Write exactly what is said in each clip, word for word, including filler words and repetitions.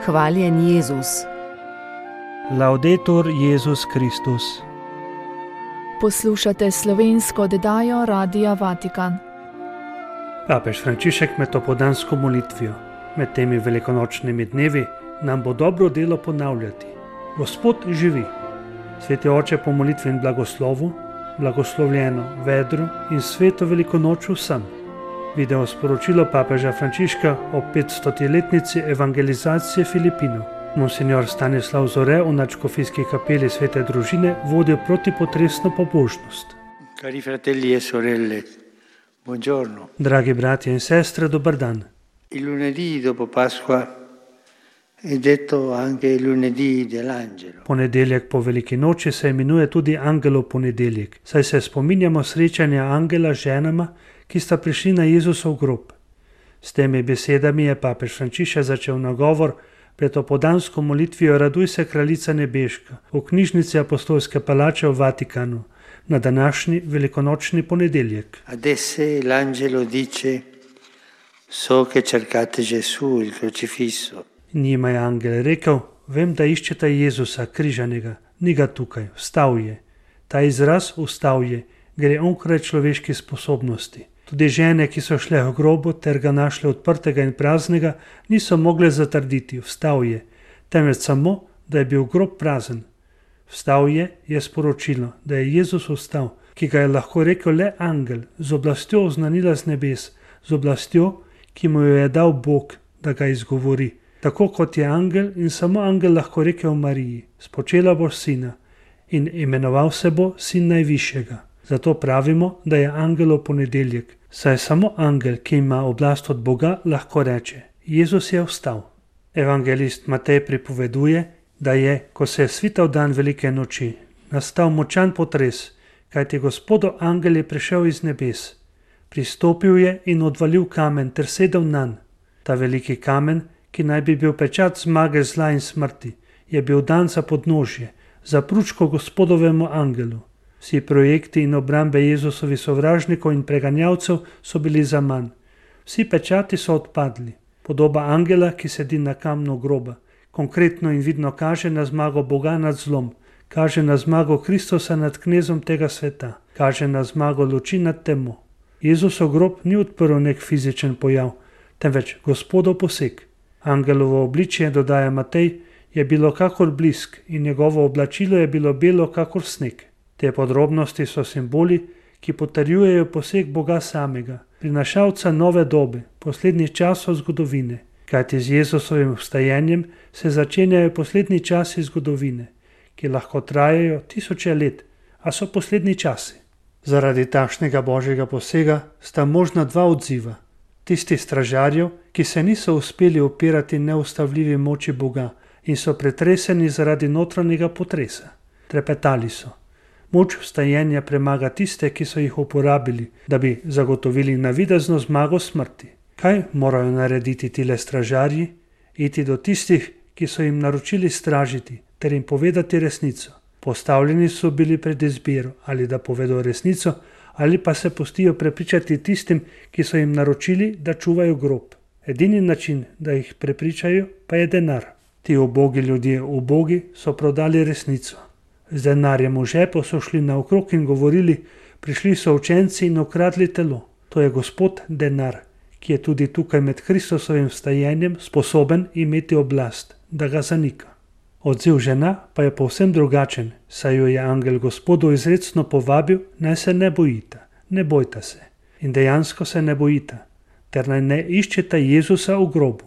Hvaljen Jezus. Laudetur Jezus Kristus. Poslušate slovensko oddajo Radia Vatikan. Papež Frančišek med opoldansko molitvijo, med temi velikonočnimi dnevi, nam bo dobro delo ponavljati. Gospod živi. Sveti oče po molitvi in blagoslovu, blagoslovljeno vedro in sveto velikonoč vsem. Video sporočilo papeža Frančiška o petstoletnici evangelizacije Filipinov. Monsignor Stanislav Zore v nadškofijski kapeli Svete družine vodi protipotresno pobožnost. Cari fratelli e sorelle, buongiorno. Dragi bratje in sestre, dober dan. Il lunedì dopo Pasqua è detto anche il lunedì dell'angelo. Ponedeljek po veliki noči se imenuje tudi Angelov ponedeljek, saj se spominjamo srečanja angela z ženama, ki sta prišli na Jezusov grob. S temi besedami je papež Frančišek začel nagovor pred opoldansko molitvijo Raduj se, kraljica nebeška, v knjižnici Apostolske palače v Vatikanu, na današnji velikonočni ponedeljek. Ad esse l'angelo dice: So che cercate Gesù, il crocifisso. Njima je angel rekel: Vem, da iščete Jezusa, križanega, ni ga tukaj, vstal je. Ta izraz vstal je gre onkraj človeških sposobnosti. Tudi žene, ki so šle v grobu ter ga našle odprtega in praznega, niso mogle zatrditi, vstal je, temveč samo, da je bil grob prazen. Vstal je, je sporočilo, da je Jezus vstal, ki ga je lahko rekel le angel, z oblastjo oznanila z nebes, z oblastjo, ki mu jo je dal Bog, da ga izgovori. Tako kot je angel in samo angel lahko rekel Mariji: Spočela boš sina, in imenoval se bo sin najvišjega. Zato pravimo, da je Angelov ponedeljek, saj samo angel, ki ima oblast od Boga, lahko reče: Jezus je vstal. Evangelist Matej pripoveduje, da je, ko se je svital dan velike noči, nastal močan potres, kajti Gospodov angel je prišel iz nebes. Pristopil je in odvalil kamen ter sedel nanj. Ta veliki kamen, ki naj bi bil pečat zmage zla in smrti, je bil dan za podnožje, za pručko Gospodovemu angelu. Vsi projekti in obrambe Jezusovi sovražnikov in preganjavcev so bili zaman. Vsi pečati so odpadli. Podoba angela, ki sedi na kamnu groba, konkretno in vidno kaže na zmago Boga nad zlom, kaže na zmago Kristusa nad knezom tega sveta, kaže na zmago luči nad temo. Jezusov grob ni odprl nek fizičen pojav, temveč Gospodov poseg. Angelovo obličje, dodaja Matej, je bilo kakor blisk in njegovo oblačilo je bilo belo kakor sneg. Te podrobnosti so simboli, ki potrjujejo poseg Boga samega, prinašalca nove dobe, poslednjih časov zgodovine, kajti z Jezusovim vstajenjem se začenjajo poslednji časi zgodovine, ki lahko trajajo tisoče let, a so poslednji časi. Zaradi takšnega božjega posega sta možna dva odziva. Tisti stražarjev, ki se niso uspeli upirati neustavljivi moči Boga in so pretreseni zaradi notranjega potresa. Trepetali so. Moč vstajenja premaga tiste, ki so jih uporabili, da bi zagotovili navidezno zmago smrti. Kaj morajo narediti tile stražarji? Iti do tistih, ki so jim naročili stražiti, ter jim povedati resnico. Postavljeni so bili pred izbiro, ali da povedo resnico, ali pa se pustijo prepričati tistim, ki so jim naročili, da čuvajo grob. Edini način, da jih prepričajo, pa je denar. Ti ubogi ljudje, ubogi, so prodali resnico. Z denarjem v žepu so šli naokrog in govorili: Prišli so učenci in ukradli telo. To je Gospod denar, ki je tudi tukaj med Kristusovim vstajenjem sposoben imeti oblast, da ga zanika. Odziv žena pa je povsem drugačen, saj jo je angel Gospodu izrecno povabil, naj se ne bojita, ne bojta se. In dejansko se ne bojita, ter naj ne iščeta Jezusa v grobu.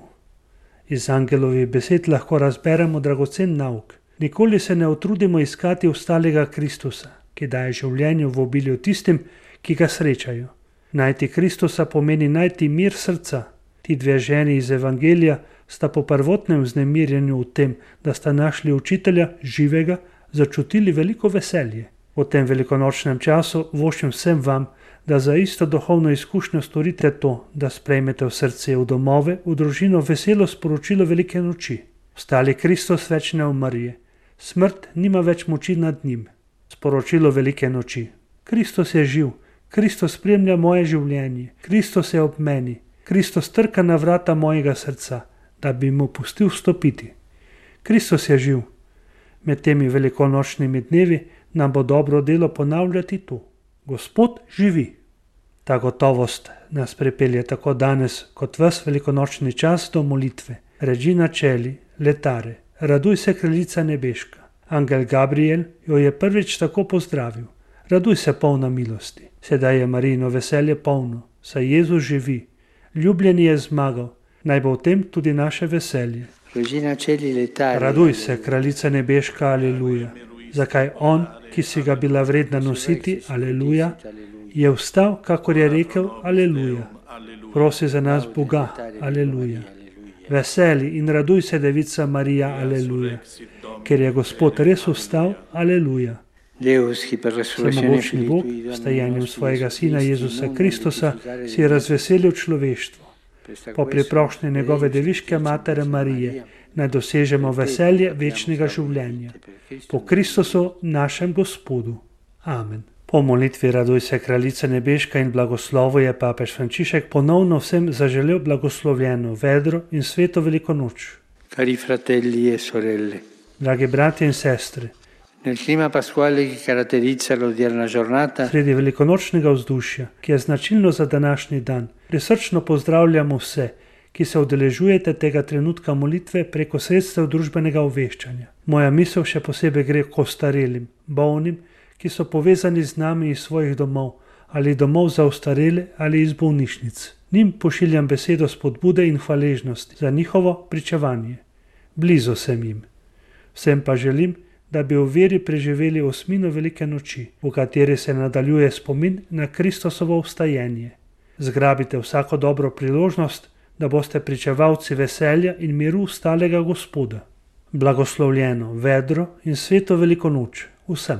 Iz angelovih besed lahko razberemo dragocen nauk. Nikoli se ne utrudimo iskati vstalega Kristusa, ki daje življenje v obilju tistim, ki ga srečajo. Najti Kristusa pomeni najti mir srca. Ti dve ženi iz Evangelija sta po prvotnem vznemirjenju v tem, da sta našli učitelja živega, začutili veliko veselje. V tem velikonočnem času voščim vsem vam, da za isto duhovno izkušnjo storite to, da sprejmete v srce, v domove, v družino veselo sporočilo velike noči. Vstali Kristus več ne umrje. Smrt nima več moči nad njim. Sporočilo velike noči. Kristus je živ, Kristus spremlja moje življenje, Kristus je ob meni, Kristus trka na vrata mojega srca, da bi mu pustil vstopiti. Kristus je živ. Med temi velikonočnimi dnevi nam bo dobro delo ponavljati to. Gospod živi. Ta gotovost nas pripelje tako danes kot ves velikonočni čas do molitve. Regina Coeli, letare, raduj se kraljica nebeška. Angel Gabriel jo je prvič tako pozdravil. Raduj se polna milosti. Sedaj je Marijino veselje polno, saj Jezus živi. Ljubljeni je zmagal, naj bo v tem tudi naše veselje. Regina Coeli, letare. Raduj se, kraljica nebeška, aleluja. Zakaj on, ki si ga bila vredna nositi, aleluja, je vstal, kakor je rekel, aleluja. Prosi za nas Boga, aleluja. Veseli in raduj se, devica Marija, aleluja. Ker je Gospod res vstal, aleluja. Vsemogočni Bog, vstajenjem svojega Sina Jezusa Kristusa, si je razveselil človeštvo. Po priprošnji njegove deviške matere Marije naj dosežemo veselje večnega življenja. Po Kristusu, našem Gospodu. Amen. Po molitvi Raduj se, kraljica nebeška in blagoslovu je papež Frančišek ponovno vsem zaželel blagoslovljeno, vedro in sveto veliko noč. Cari fratelli e sorelle. Dragi bratje in sestre, Nel clima pasquale che caratterizza l'odierna giornata, sredi velikonočnega vzdušja, ki je značilno za današnji dan, prisrčno pozdravljamo vse, ki se udeležujete tega trenutka molitve preko sredstev družbenega obveščanja. Moja misel še posebej gre k ostarelim, bolnim, ki so povezani z nami iz svojih domov ali domov za ostarele ali iz bolnišnic. Njim pošiljam besedo spodbude in hvaležnosti za njihovo pričevanje. Blizu sem jim. Vsem pa želim, da bi v veri preživeli osmino velike noči, v kateri se nadaljuje spomin na Kristusovo vstajenje. Zgrabite vsako dobro priložnost, da boste pričevalci veselja in miru stalega Gospoda. Blagoslovljeno, vedro in sveto veliko noč vsem.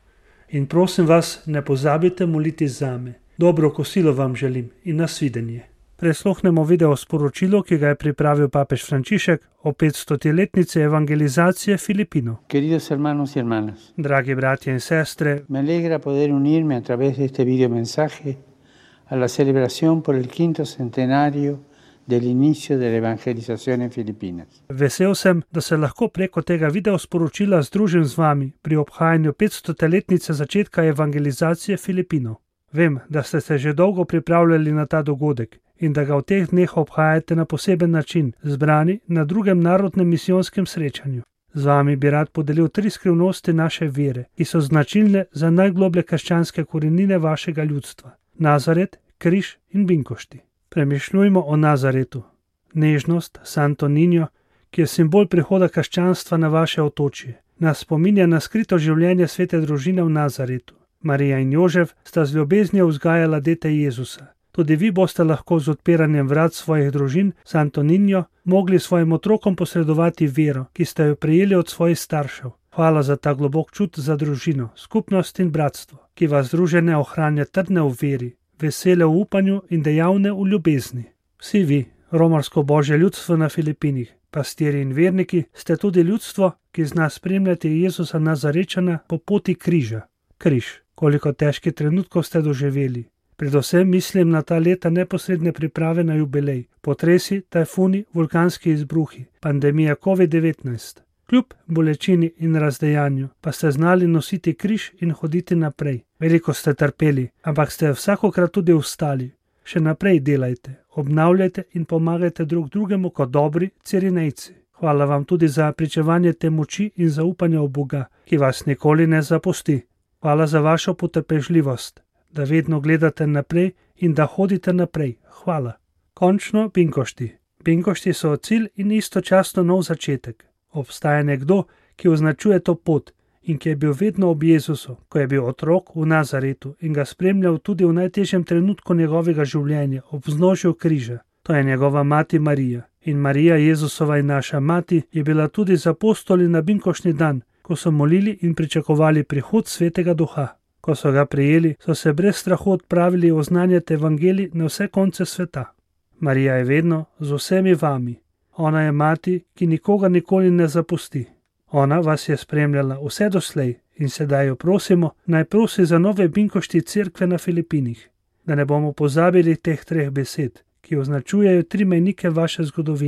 In prosim vas, ne pozabite moliti zame. Dobro kosilo vam želim in nasvidenje. Presluhnemo video sporočilo, ki ga je pripravil papež Frančišek o petstoletnici evangelizacije Filipinov. queridos hermanos y hermanas, Dragi bratje in sestre, me alegra poder unirme a través de este video mensaje a la celebración por el quinto centenario del inicio de la evangelización en Filipinas. vesel sem, da se lahko preko tega video sporočila združim z vami pri obhajanju petstoletnice začetka evangelizacije Filipinov. Vem, da ste se že dolgo pripravljali na ta dogodek in da ga v teh dneh obhajate na poseben način, zbrani na drugem narodnem misijonskem srečanju. Z vami bi rad podelil tri skrivnosti naše vere, ki so značilne za najgloblje krščanske korenine vašega ljudstva. Nazaret, križ in binkošti. Premišljujmo o Nazaretu. Nežnost, Santo Niño, ki je simbol prihoda krščanstva na vaše otočje, nas spominja na skrito življenje svete družine v Nazaretu. Marija in Jožef sta z ljubeznijo vzgajala dete Jezusa. Tudi vi boste lahko z odpiranjem vrat svojih družin, Santo Niño, mogli svojim otrokom posredovati vero, ki ste jo prejeli od svojih staršev. Hvala za ta globok čut za družino, skupnost in bratstvo, ki vas združene ohranja trdne v veri, vesele v upanju in dejavne v ljubezni. Vsi vi, romarsko božje ljudstvo na Filipinih, pastirji in verniki, ste tudi ljudstvo, ki zna spremljati Jezusa Nazarečana po poti križa. Križ, koliko težkih trenutkov ste doživeli. Predvsem mislim na ta leta neposredne priprave na jubilej, potresi, tajfuni, vulkanski izbruhi, pandemija covid devetnajst. Kljub bolečini in razdejanju pa ste znali nositi križ in hoditi naprej. Veliko ste trpeli, ampak ste vsakokrat tudi vstali. Še naprej delajte, obnavljajte in pomagajte drug drugemu kot dobri cirinejci. Hvala vam tudi za pričevanje te moči in zaupanja v Boga, ki vas nikoli ne zapusti. Hvala za vašo potrpežljivost, da vedno gledate naprej in da hodite naprej. Hvala. Končno binkošti. Binkošti so cilj in istočasno nov začetek. Obstaja nekdo, ki označuje to pot in ki je bil vedno ob Jezusu, ko je bil otrok v Nazaretu in ga spremljal tudi v najtežjem trenutku njegovega življenja, ob vznožju križa. To je njegova mati Marija. In Marija, Jezusova in naša mati, je bila tudi z apostoli na binkošni dan, ko so molili in pričakovali prihod Svetega Duha. Ko so ga prijeli, so se brez strahu odpravili oznanjati evangelij na vse konce sveta. Marija je vedno z vsemi vami. Ona je mati, ki nikoga nikoli ne zapusti. Ona vas je spremljala vse doslej in sedaj jo prosimo, naj prosi za nove binkošti cerkve na Filipinih. Da ne bomo pozabili teh treh besed, ki označujejo tri mejnike vaše zgodovine.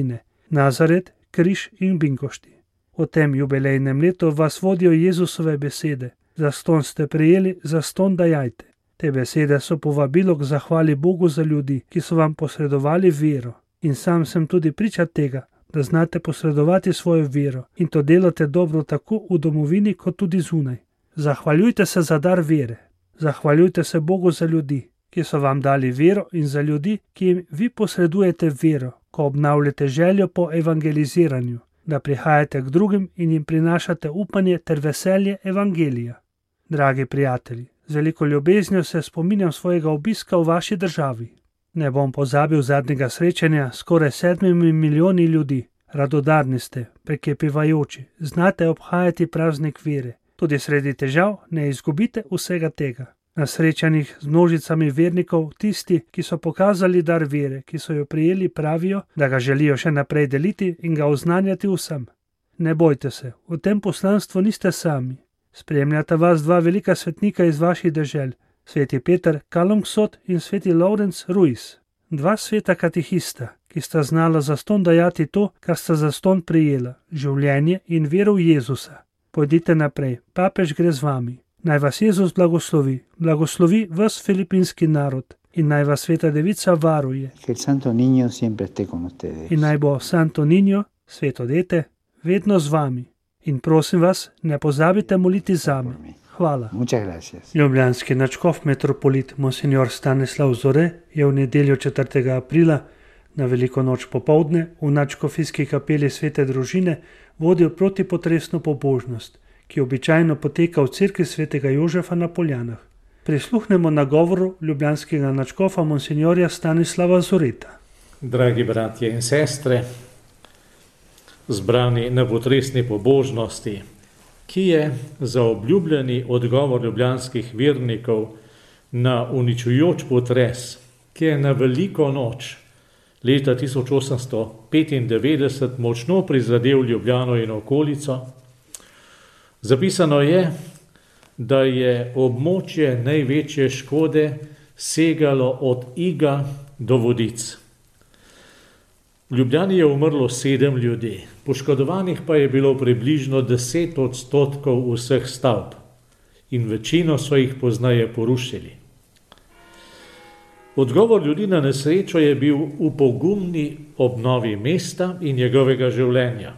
Nazaret, križ in binkošti. V tem jubilejnem letu vas vodijo Jezusove besede. Zastonj ste prijeli, zastonj dajajte. Te besede so povabilo k zahvali Bogu za ljudi, ki so vam posredovali vero. In sam sem tudi priča tega, da znate posredovati svojo vero in to delate dobro tako v domovini kot tudi zunaj. Zahvaljujte se za dar vere. Zahvaljujte se Bogu za ljudi, ki so vam dali vero, in za ljudi, ki jim vi posredujete vero, ko obnavljate željo po evangeliziranju, da prihajate k drugim in jim prinašate upanje ter veselje evangelija. Dragi prijatelji, z veliko ljubeznijo se spominjam svojega obiska v vaši državi. Ne bom pozabil zadnjega srečanja s skoraj sedmimi milijoni ljudi. Radodarni ste, prekepivajoči, znate obhajati praznik vere. Tudi sredi težav ne izgubite vsega tega. Na srečanjih z množicami vernikov tisti, ki so pokazali dar vere, ki so jo prijeli, pravijo, da ga želijo še naprej deliti in ga oznanjati vsem. Ne bojte se, v tem poslanstvu niste sami. Spremljata vas dva velika svetnika iz vaših dežel, sveti Peter Kalungsod in sveti Lorenz Ruiz. Dva sveta katehista, ki sta znala zastonj dajati to, kar sta zastonj prijela, življenje in vero v Jezusa. Pojdite naprej, papež gre z vami. Naj vas Jezus blagoslovi, blagoslovi vas filipinski narod in naj vas sveta devica varuje. In naj bo Santo Niño, sveto dete, vedno z vami. In prosim vas, ne pozabite moliti zame. Hvala. Ljubljanski nadškof metropolit Monsignor Stanislav Zore je v nedeljo četrtega aprila na veliko noč popoldne v nadškofijski kapeli Svete družine vodil protipotresno pobožnost, ki običajno poteka v cerkvi svetega Jožefa na Poljanah. Prisluhnemo nagovoru ljubljanskega nadškofa Monsignorja Stanislava Zoreta. Dragi bratje in sestre, zbrani na potresni pobožnosti, ki je zaobljubljeni odgovor ljubljanskih vernikov na uničujoč potres, ki je na veliko noč leta tisoč osemsto petindevetdeset močno prizadel Ljubljano in okolico. Zapisano je, da je območje največje škode segalo od Iga do Vodic. V Ljubljani je umrlo sedem ljudi, poškodovanih pa je bilo približno deset odstotkov vseh stavb in večino so jih pozneje porušili. Odgovor ljudi na nesrečo je bil v pogumni obnovi mesta in njegovega življenja.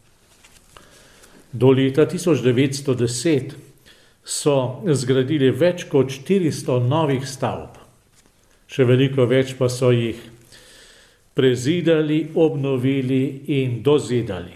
Do leta tisoč devetsto deset so zgradili več kot štiristo novih stavb, še veliko več pa so jih prezidali, obnovili in dozidali.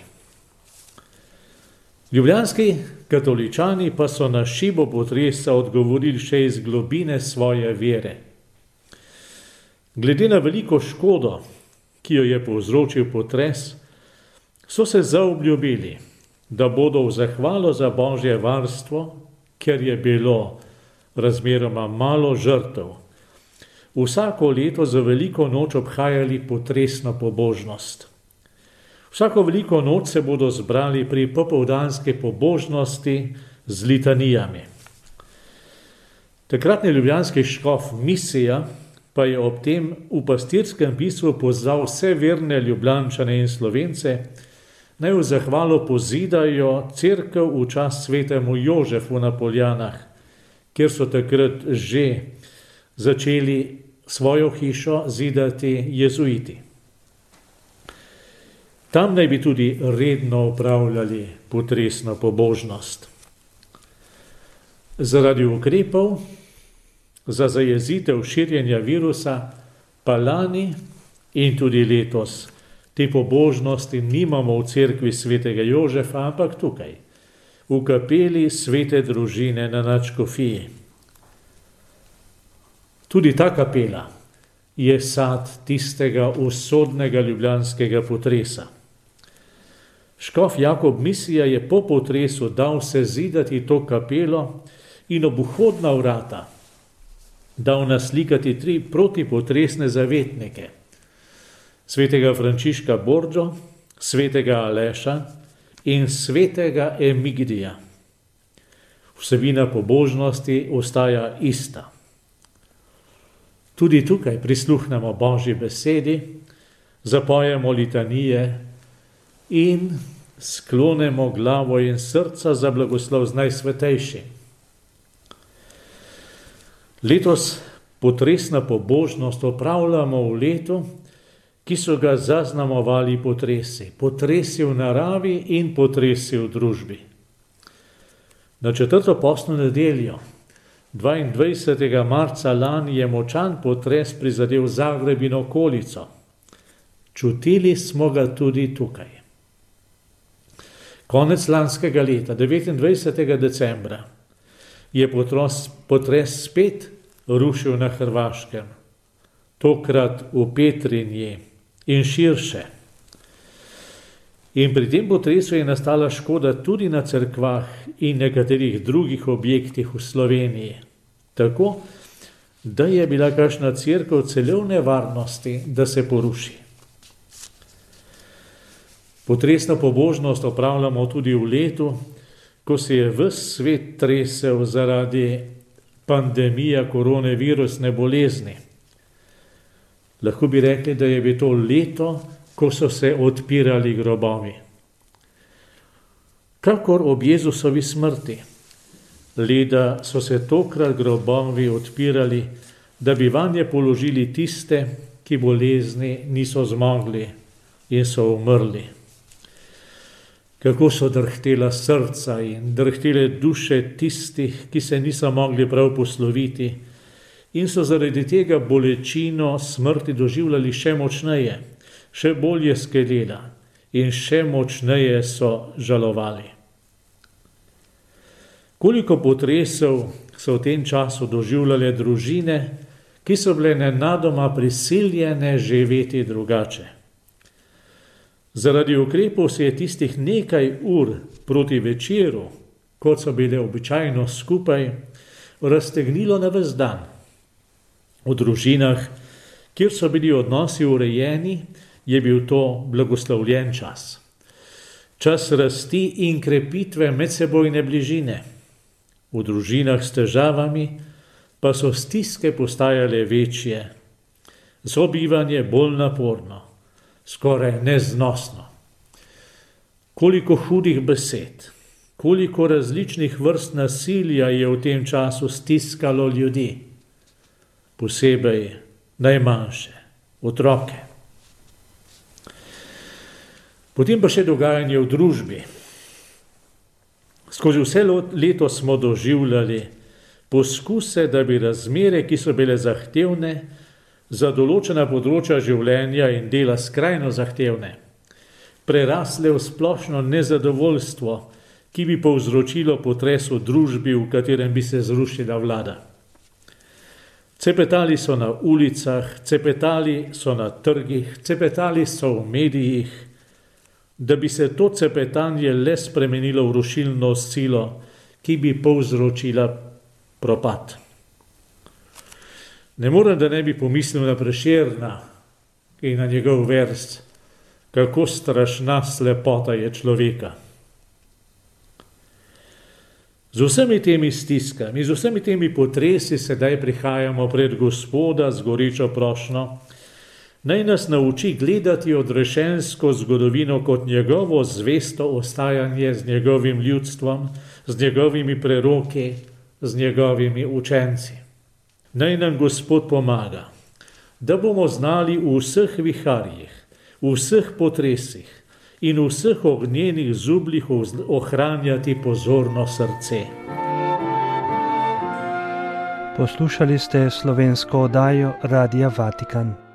Ljubljanski katoličani pa so na šibo potresa odgovorili še iz globine svoje vere. Glede na veliko škodo, ki jo je povzročil potres, so se zaobljubili, da bodo v zahvalo za Božje varstvo, ker je bilo razmeroma malo žrtev, vsako leto za veliko noč obhajali potresno pobožnost. Vsako veliko noč se bodo zbrali pri popoldanski pobožnosti z litanijami. Takratni ljubljanski škof Misija pa je ob tem v pastirskem pismu pozval vse verne Ljubljančane in Slovence, naj v zahvalo pozidajo cerkev v čast svetemu Jožefu na Poljanah, kjer so takrat že začeli svojo hišo zidati jezuiti. Tam naj bi tudi redno opravljali potresno pobožnost. Zaradi ukrepov za zajezitev širjenja virusa pa lani in tudi letos te pobožnosti nimamo v cerkvi svetega Jožefa, ampak tukaj, v kapeli Svete družine na nadškofiji. Tudi ta kapela je sad tistega usodnega ljubljanskega potresa. Škof Jakob Misija je po potresu dal sezidati to kapelo in ob vhodna vrata dal naslikati tri protipotresne zavetnike, svetega Frančiška Borđo, svetega Aleša in svetega Emigdija. Vsebina pobožnosti ostaja ista. Tudi tukaj prisluhnemo Božji besedi, zapojemo litanije in sklonemo glavo in srca za blagoslov z najsvetejšim. Letos potresna pobožnost opravljamo v letu, ki so ga zaznamovali potresi. Potresi v naravi in potresi v družbi. Na četrto postno nedeljo, dvaindvajsetega marca lani, je močan potres prizadel Zagreb in okolico. Čutili smo ga tudi tukaj. Konec lanskega leta, devetindvajsetega decembra, je potres, potres spet rušil na Hrvaškem, tokrat v Petrinji in širše. In pri tem potresu je nastala škoda tudi na cerkvah in nekaterih drugih objektih v Sloveniji. Tako, da je bila kakšna cerkev celo v nevarnosti, da se poruši. Potresno pobožnost opravljamo tudi v letu, ko se je ves svet tresel zaradi pandemije koronavirusne bolezni. Lahko bi rekli, da je bilo to leto, ko so se odpirali grobovi. Kakor ob Jezusovi smrti, le da so se tokrat grobovi odpirali, da bi vanje položili tiste, ki bolezni niso zmogli in so umrli. Kako so drhtela srca in drhtele duše tistih, ki se niso mogli prav posloviti in so zaradi tega bolečino smrti doživljali še močneje, še bolje skelela in še močneje so žalovali. Koliko potresov so v tem času doživljale družine, ki so bile nenadoma prisiljene živeti drugače. Zaradi ukrepov se je tistih nekaj ur proti večeru, kot so bile običajno skupaj, raztegnilo na ves dan. V družinah, kjer so bili odnosi urejeni, je bil to blagoslovljen čas. Čas rasti in krepitve medsebojne bližine. V družinah s težavami pa so stiske postajale večje, sobivanje bolj naporno, skoraj neznosno. Koliko hudih besed, koliko različnih vrst nasilja je v tem času stiskalo ljudi, posebej najmanjše, otroke. Potem pa še dogajanje v družbi. Skozi vse leto smo doživljali poskuse, da bi razmere, ki so bile zahtevne, za določena področja življenja in dela skrajno zahtevne, prerasle v splošno nezadovoljstvo, ki bi povzročilo potres v družbi, v katerem bi se zrušila vlada. Cepetali so na ulicah, cepetali so na trgih, cepetali so v medijih, da bi se to cepetanje le spremenilo v rušilno silo, ki bi povzročila propad. Ne morem, da ne bi pomislil na Prešerna in na njegov verz, kako strašna slepota je človeka. Z vsemi temi stiskami, z vsemi temi potresi sedaj prihajamo pred Gospoda z gorečo prošnjo, naj nas nauči gledati odrešensko zgodovino kot njegovo zvesto ostajanje z njegovim ljudstvom, z njegovimi preroki, z njegovimi učenci. Naj nam Gospod pomaga, da bomo znali v vseh viharjih, v vseh potresih in v vseh ognjenih zubljih ohranjati pozorno srce. Poslušali ste slovensko oddajo Radia Vatikan.